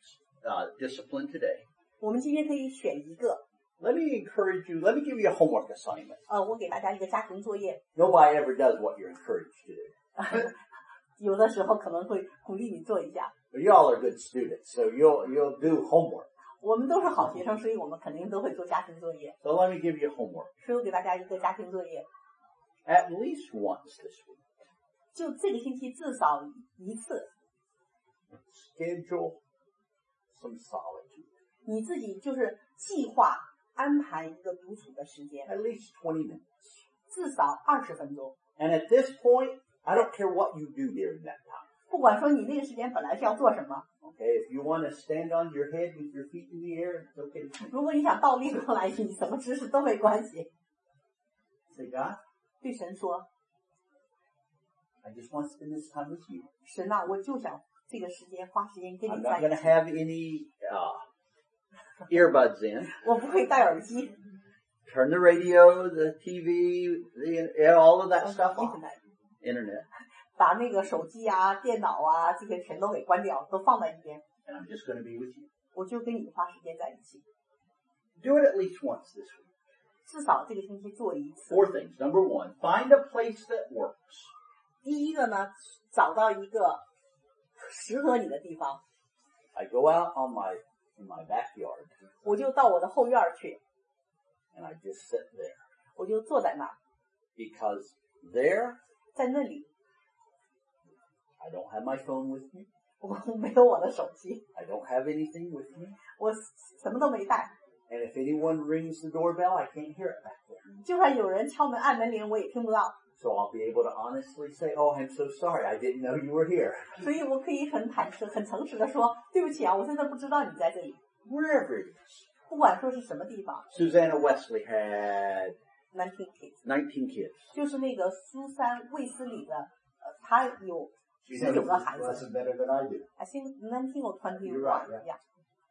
uh, discipline today. 我们今天可以选一个， Let me encourage you. Let me give you a homework assignment. 呃，我给大家一个家庭作业， Nobody ever does what you're encouraged to do. 有的时候可能会鼓励你做一下。 But y'all are good students, so you'll you'll do homework. 我们都是好学生，所以我们肯定都会做家庭作业。 So let me give you homework. 所以我给大家一个家庭作业， At least once this week, 就这个星期至少一次， Schedule some solitude. 你自己就是计划安排一个独处的时间， At least twenty minutes. 至少二十分钟。 And at this point, I don't care what you do during that time. 不管说你那个时间本来是要做什么， Okay, if you want to stand on your head with your feet in the air, it's okay with me. 如果你想倒立过来，你什么姿势都没关系。 Say, God, 对神说， I just want to spend this time with you. 神呐、啊，我就想这个时间花时间跟 I'm 你 not 在 going 一 to 起， have any uh, earbuds in. 我不会戴耳机， Turn the radio, the T V, the, all of that stuff off. Internet. 把那个手机啊、电脑啊这些全都给关掉，都放在一边， And I'm just going to be with you. 我就跟你花时间在一起， Do it at least once this week. 至少这个星期做一次。 Four things. Number one, find a place that works. 第一个呢，找到一个适合你的地方， I go out on my in my backyard 我就到我的后院去， and I just sit there 我就坐在那儿， because there 在那里 I don't have my phone with me. 我没有我的手机， I don't have anything with me. 我什么都没带， And if anyone rings the doorbell, I can't hear it back there. 就算有人敲门按门铃，我也听不到， So I'll be able to honestly say, oh, I'm so sorry. I didn't know you were here. 所以我可以很坦诚、很诚实的说，对不起啊，我真的不知道你在这里。 Wherever it is. 不管说是什么地方 Susanna Wesley had ，nineteen kids， nineteen kids. 就是那个苏珊卫斯理的，呃，她有 She 十九个孩子 lesson better than I do. ，I think nineteen or twenty You're one， right, yeah. 呀。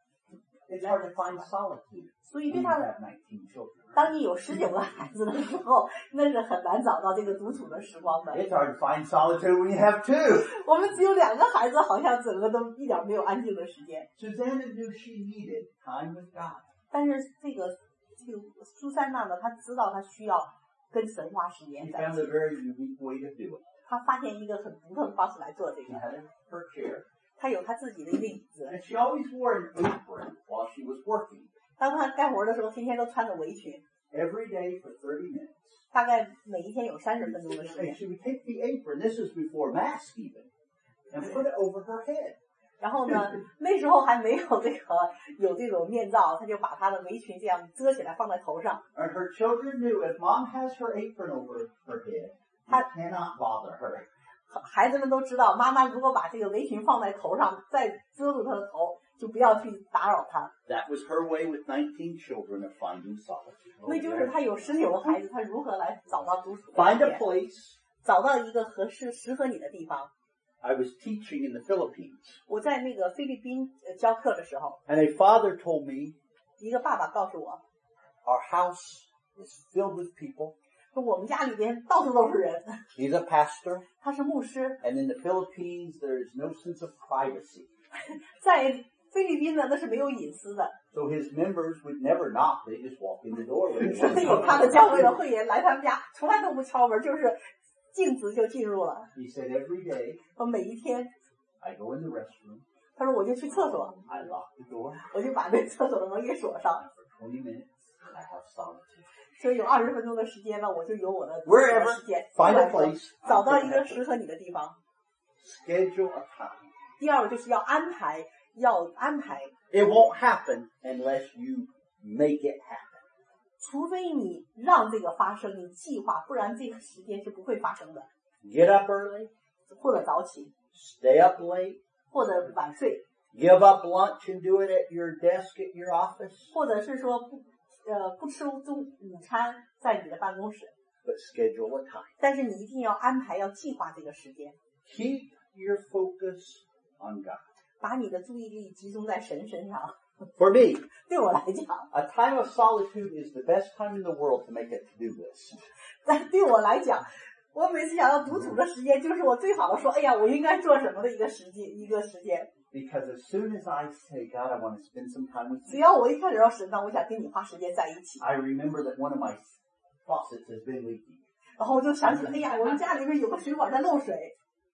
It's hard to find solitude 所以 when 对 you 他， have nineteen children. 当你有十九个孩子的时候，那是很难找到这个独处的时光的。 It's hard to find solitude when you have two. 我们只有两个孩子，好像整个都一点没有安静的时间。 Susanna knew she needed time with God. 但是这个这个苏珊娜呢，她知道她需要跟神花时 She 间在一 found 起 a，very unique way to do it. 她发现一个很独特的方式来做这 She 个。 had her chair. 她有她自己的一个椅子， And she always wore an apron while she was working. 当她干活的时候，天天都穿着围裙， Every day for thirty minutes. 大概每一天有三十分钟的时 And 间。 she would take the apron, this is before mask even, and put it over her head. 然后呢，那时候还没有这个有这种面罩，她就把她的围裙这样遮起来放在头上。 And her children knew if mom has her apron over her head, you I- cannot bother her. 孩子们都知道，妈妈如果把这个围裙放在头上，再遮住她的头，就不要去打扰她。 That was her way with nineteen children of finding solitude. 那就是她有十九个孩子，她如何来找到独处的 Find 时 a 间， place. 找到一个合适适合你的地方。 I was teaching in the Philippines, 我在那个菲律宾呃教课的时候， and a father told me 一个爸爸告诉我， our house is filled with people. 说我们家里边到处都是人。 He's a pastor, 他是牧师， and in the Philippines there is no sense of privacy. 在菲律宾呢，那是没有隐私的。 So his members would never knock; they just walk in the door. when they 所 want 以 to 有 come. 他的教会的会员来他们家，从来都不敲门，就是径直就进入了。 He said every day 说每一天， I go in the restroom, 他说我就去厕所， I lock the door, 我就把那厕所的门给锁上。 and for twenty minutes I have solitude. 所以有二十分钟的时间呢，我就有我的 Wherever, 时间。 find a place. 找到一个适合你的地方。 Schedule a time. 第二个就是要安排，要安排， It won't happen unless you make it happen. 除非你让这个发生，你计划，不然这个时间是不会发生的。 Get up early, 或者早起， stay up late, 或者晚睡， give up lunch and do it at your desk at your office, 或者是说不呃不吃中午餐在你的办公室， but schedule a time. 但是你一定要安排，要计划这个时间， Keep your focus on God. 把你的注意力集中在神身上。 For me, 对我来讲， a time of solitude is the best time in the world to make a to-do list. 但对我来讲，我每次想到独处的时间，就是我最好的说，哎呀，我应该做什么的一个时间，一个时间。 Because as soon as I say, God, I want to spend some time with 只 you, 要我一开始要神呢，我想跟你花时间在一起， I remember that one of my faucets has been leaking. 然后我就想起，哎呀，我们家里面有个水管在漏水，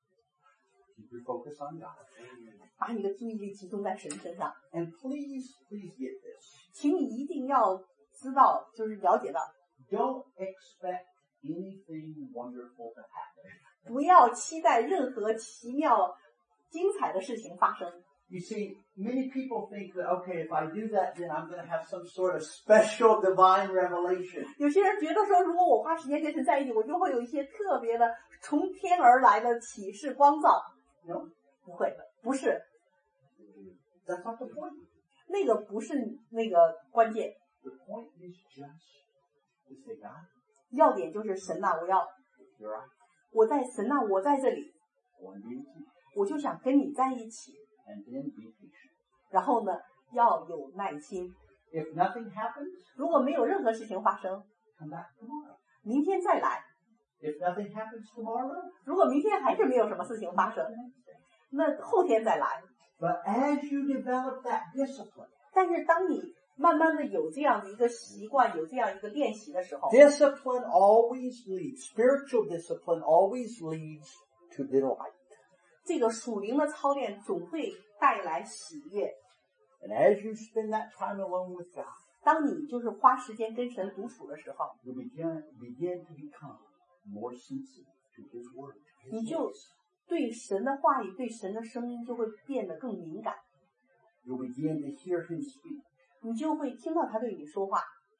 Keep your focus on God. 把你的注意力集中在神身上。 And please, please get this. 请你一定要知道，就是了解到， Don't expect anything wonderful to happen 不要期待任何奇妙、精彩的事情发生。 You see, many people think that, okay, if I do that, then I'm going to have some sort of special divine revelation. 有些人觉得说，如果我花时间跟神在一起，我就会有一些特别的从天而来的启示光照。 No, 不会的，不是， that's not the point. 那个不是那个关键。 The point is just to say, God, 要点就是神呐、啊，我要 you're right. 我在神呐、啊，我在这里， I want to be with you. 我就想跟你在一起。 And then be patient. 然后呢，要有耐心。 If nothing happens, 如果没有任何事情发生， come back tomorrow. 明天再来。 If nothing happens tomorrow, 如果明天还是没有什么事情发生，那后天再来。 but as you develop that discipline, 但是当你慢慢的有这样的一个习惯，有这样一个练习的时候， discipline always leads, spiritual discipline always leads to delight. 这个属灵的操练总会带来喜悦。 And as you spend that time alone with God, 当你就是花时间跟神独处的时候， you begin, begin to become more sensitive to His Word. to His 你就 voice. 对神的话语、对神的声音就会变得更敏感， You'll begin to hear Him speak. 你就会听到他对你说话。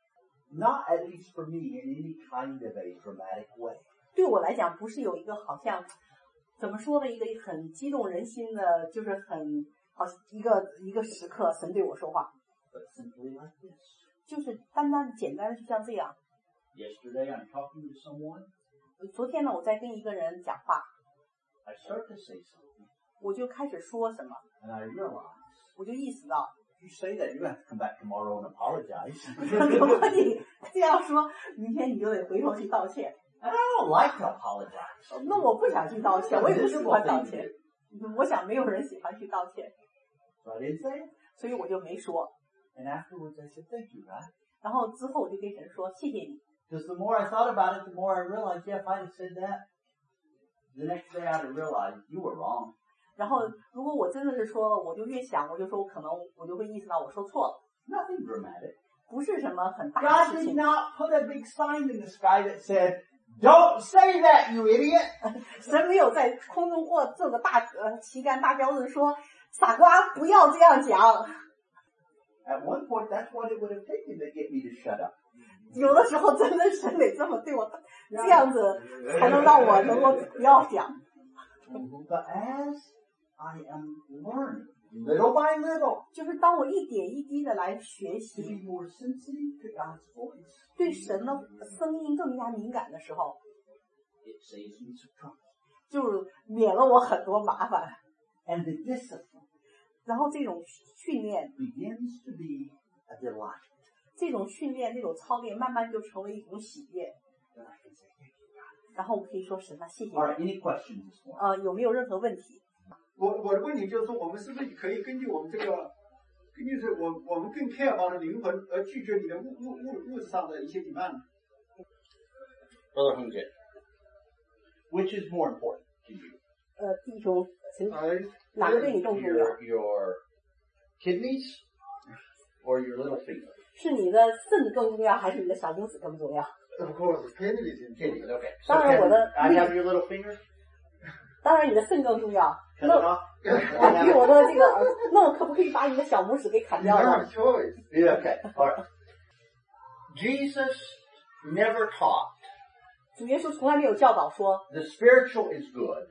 Not at least for me in any kind of a dramatic way. 对我来讲，不是有一个好像怎么说呢，一个很激动人心的，就是很好一个一个时刻，神对我说话， But simply like this. 就是单单简单的就像这样。 Yesterday I'm talking to someone. 昨天呢，我在跟一个人讲话， I start to say something. 我就开始说什么， And I realize, 我就意识到， if you say that, you're going to have to come back tomorrow and apologize. 如果你这样说，明天你就得回头去道歉。 And I don't like to apologize. 那我不想去道歉，我也不喜欢道歉。我想没有人喜欢去道歉， So I didn't say it. 所以我就没说。 And afterwards I said, thank you, God. 然后之后我就跟神说，谢谢你。 Because the more I thought about it, the more I realized, yeah, if I'd have said that, the next day I'd have realized you were wrong. 然后如果我真的是说，我就越想，我就说我可能我就会意识到我说错了， Nothing dramatic. 不是什么很大的 God 事 did 情。 not put a big sign in the sky that said, don't say that, you idiot. 神没有在空中或这个大呃旗杆大标志说，傻瓜不要这样讲。 At one point, that's what it would have taken to get me to shut up. 有的时候真的神得这么对我，这样子才能让我能够不要讲。 But as I am learning, little by little, 就是当我一点一滴的来学 to 习， be more sensitive to God's voice, 对神的声音更加敏感的时候， it saves me some trouble. 就免了我很多麻烦。 And the discipline 然后这种训练， begins to be a delight. 这种训练，这种操练，慢慢就成为一种喜悦。 Then I can say, thank you, God. 然后我可以说神啊，谢谢 All right, 你。 any questions this morning? 呃，有没有任何问题？ 我我的问题就是说，我们是不是可以根据我们这个，根据是我我们更 care about 的灵魂，而拒绝你的物物物物质上的一些 demand？ Brother Hunjin, which is more important to you? 呃，弟兄，神呃， 哪个对你更重要？ Your, your kidneys or your little finger? 是你的肾更重要，还是你的小拇指更重要？ Of course, kidneys in Kidneys, okay. So 当然我的 can I have your little finger? 当然你的肾更重要。 Cut 那 it off? 啊，比我的这个耳，那我可不可以把你的小拇指给砍 You 掉 don't 呢？ have a choice. Yeah, okay. All right. Jesus never taught 主耶稣从来没有教导说， the spiritual is good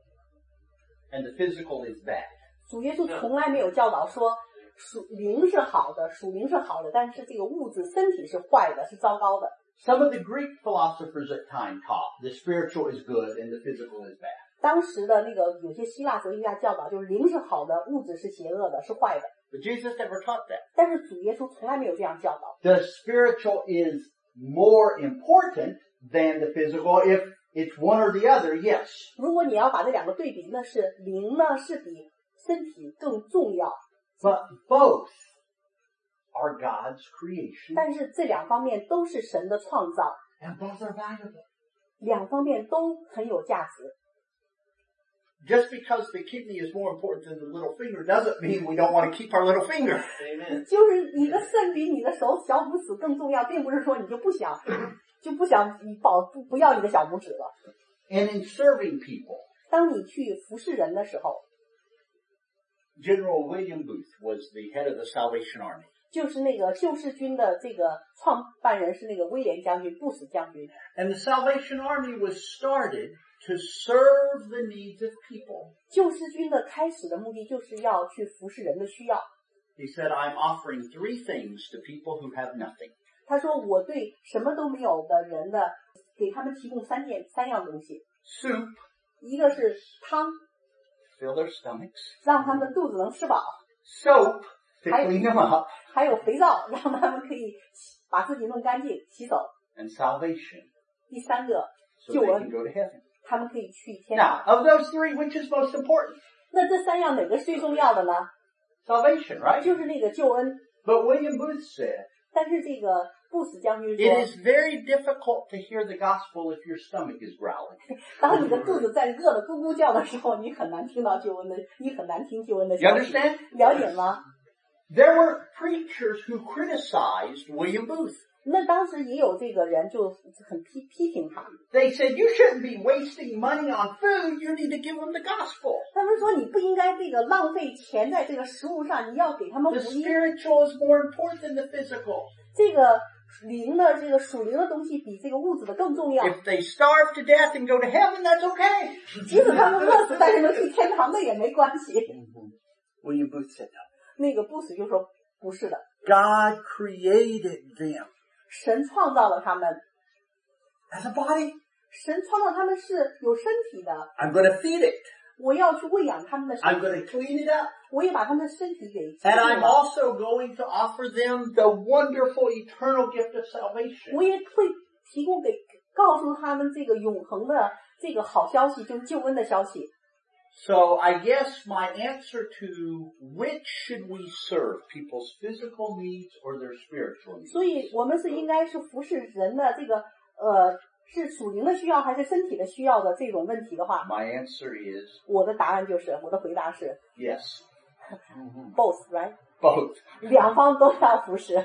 and the physical is bad. 主耶稣从来没有教导说，属灵是好的，属灵是好的，但是这个物质身体是坏的，是糟糕的。 Some of the Greek philosophers at time taught the spiritual is good and the physical is bad. 当时的那个有些希腊哲学家教导，就是灵是好的，物质是邪恶的，是坏的。 But Jesus never taught that. 但是主耶稣从来没有这样教导。 The spiritual is more important than the physical. If it's one or the other, yes. 如果你要把这两个对比，那是灵呢是比身体更重要， But both are God's creation 但是这两方面都是神的创造， and both are valuable. 两方面都很有价值。 Just because the kidney is more important than the little finger doesn't mean we don't want to keep our little finger. Amen. 就是你的肾比你的手小拇指更重要，并不是说你就不想就不想你保不不要你的小拇指了。 And in serving people, 当你去服侍人的时候， General William Booth was the head of the Salvation Army. 就是那个救世军的这个创办人是那个威廉将军、布死将军。 And the Salvation Army was started to serve the needs of people. 救世军的开始的目的就是要去服侍人的需要。 He said, I'm offering three things to people who have nothing. 他说我对什么都没有的人的，给他们提供三件三样东西， Soup, 一个是汤， fill their stomachs. 让他们的肚子能吃饱， Soap, to I- clean them up. 还有肥皂，让他们可以把自己弄干净洗手。 And salvation, 第三个 so 救 they 恩 can，go to heaven. 他们可以去天 Now, 堂。 of those three, which is most important? 那这三样哪个是最重要的呢？ Salvation, right? 就是那个救恩。 But William Booth said, 但是这个布死将军 it 说， is very difficult to hear the gospel if your stomach is growling. 当你的肚子在饿得咕咕叫的时候，你很难听到救恩的，你很难听救恩的 You 消息。 understand? 了解吗？ There were preachers who criticized William Booth. 那当时也有这个人就很批批评他， They said, you shouldn't be wasting money on food. You need to give them the gospel. 他们说你不应该这个浪费钱在这个食物上，你要给他们 The 福音。 spiritual is more important than the physical. 这个灵的这个属灵的东西比这个物质的更重要。 If they starve to death and go to heaven, that's okay. 即使他们饿死，但是能去天堂的也没关系。 William Booth said no. 那个布死就说不是的， God created them 神创造了他们， as a body. 神创造他们是有身体的， I'm going to feed it. 我要去喂养他们的身 I'm 体， going to clean it up. 我也把他们的身体给洁 And 净 I'm 了， also going to offer them the wonderful eternal gift of salvation. 我也会提供给告诉他们这个永恒的这个好消息，就是救恩的消息。 So I guess my answer to which should we serve, people's physical needs or their spiritual needs? 所以我们是应该是服侍人的这个呃是属灵的需要还是身体的需要的这种问题的话， My answer is 我的答案就是我的回答是 yes. both right， Both. 两方都要服侍。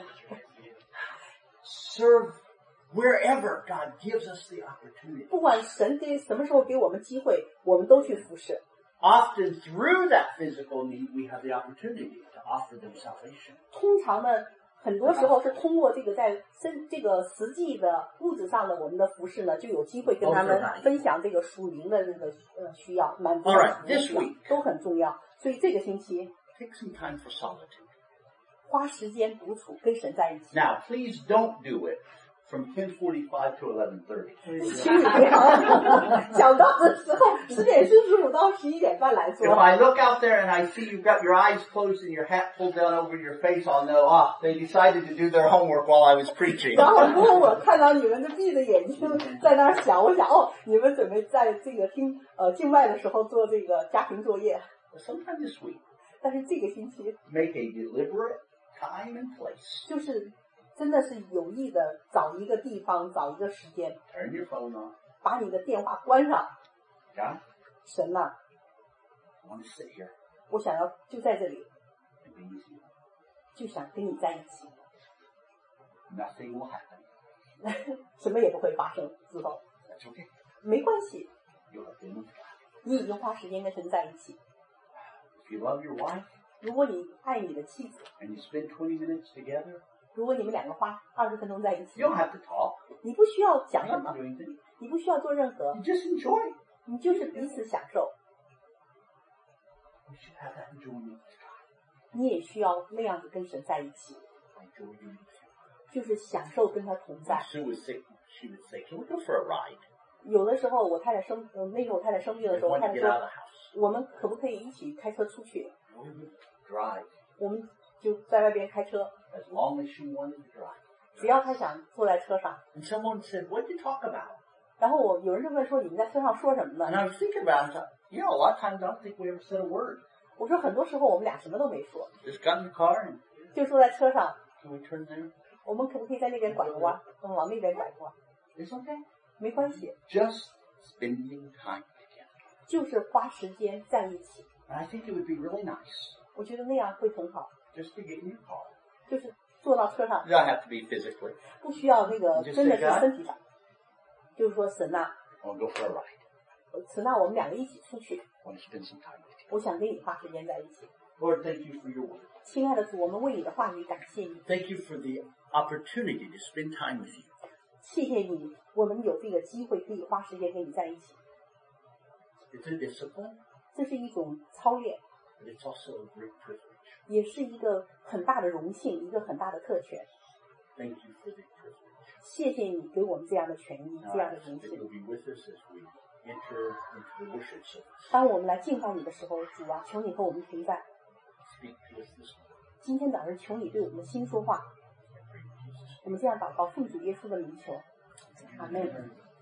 Serve wherever God gives us the opportunity. 不管神给什么时候给我们机会，我们都去服侍。 Often through that physical need, we have the opportunity to offer them salvation. 通常呢，很多时候是通过这个在身这个实际的物质上的我们的服侍呢，就有机会跟他们分享这个属灵的这个呃需要，满足 All 他 right, 们的 this 需要 week. 都很重要。所以这个星期 Take some time for solitude. 花时间独处，跟神在一起。 Now, please don't do it from ten forty-five to eleven thirty. 请你不要讲到的时候十点四十五到十一点半来 If 做。 I look out there and I see you've got your eyes closed and your hat pulled down over your face, I'll know, ah, they decided to do their homework while I was preaching. 然后如果我看到你们的闭着眼睛在那儿想，我想哦，你们准备在这个听呃敬拜的时候做这个家庭作业。 Sometime this week, 但是这个星期 make a deliberate time and place. 就是真的是有意的找一个地方，找一个时间， Turn your phone off. 把你的电话关上。 God, 神呐、 I want to sit here 我想要就在这里， and be with you. 就想跟你在一起， Nothing will happen. 什么也不会发生。之后 That's okay. 没关系， You'll have been with God. 你已经花时间跟神在一起。 If you love your wife 如果你爱你的妻子， and you spend twenty minutes together, 如果你们两个花二十分钟在一起 you，don't have to talk. 你不需要 You 讲 don't 什 have 么 to，do anything. 你不需要做任何， You just enjoy. 你就是彼此享受。 We should have that enjoyment with God. 你也需要那样子跟神在一起， Enjoy being with Him. 就是享受跟他同在。 Sue was sick. She would say, "Can we go for a ride?" 有的时候我太太生，呃，那时候我太太生病的 We 时候，我 want 太 to 太 get out of 说 the house. 我们可不可以一起开车出去？ We would drive 我们就在外边开车， as long as she wanted to drive. 只要她想坐在车上。 And someone said, "What did you talk about?" 然后我有人就问说你们在车上说什么 And 呢？ I was thinking about it. I thought, you know, a lot of times I don't think we ever said a word. 我说很多时候我们俩什么都没说， Just got in the car and 就坐在车上。 can we turn there? 我们可不可以在那边拐个弯？我们往那边拐个弯， It's okay. 没关系， Just spending time together. 就是花时间在一起。 And I think it would be really nice 我觉得那样会很好， just to get in your car. 就是坐到车上， You don't have to be physically. 不需要那个 Just 真的是 say, "God." 身体上，就是说神呐、 I want to go for a ride. 此那我们两个一起出去， I want to spend some time with you. 我想跟你花时间在一起。 Lord, thank you for your word. 亲爱的主，我们为你的话语感谢你， Thank you for the opportunity to spend time with you. 谢谢你，我们有这个机会可以花时间跟你在一起。 It's a discipline, 这是一种操练， but it's also a great privilege. 也是一个很大的荣幸，一个很大的特权。 Thank you for the privilege. 谢谢你给我们这样的权益， Now 这 I 样的 ask 荣 that 幸。 you'll be with us as we enter into the worship service. 当我们来敬拜你的时候，主啊，求你和我们同在。 Speak to us this morning. 今天早上求你对我们的心说话。 I pray in Jesus' name. 我们这样祷告，奉主耶稣的名求，阿门。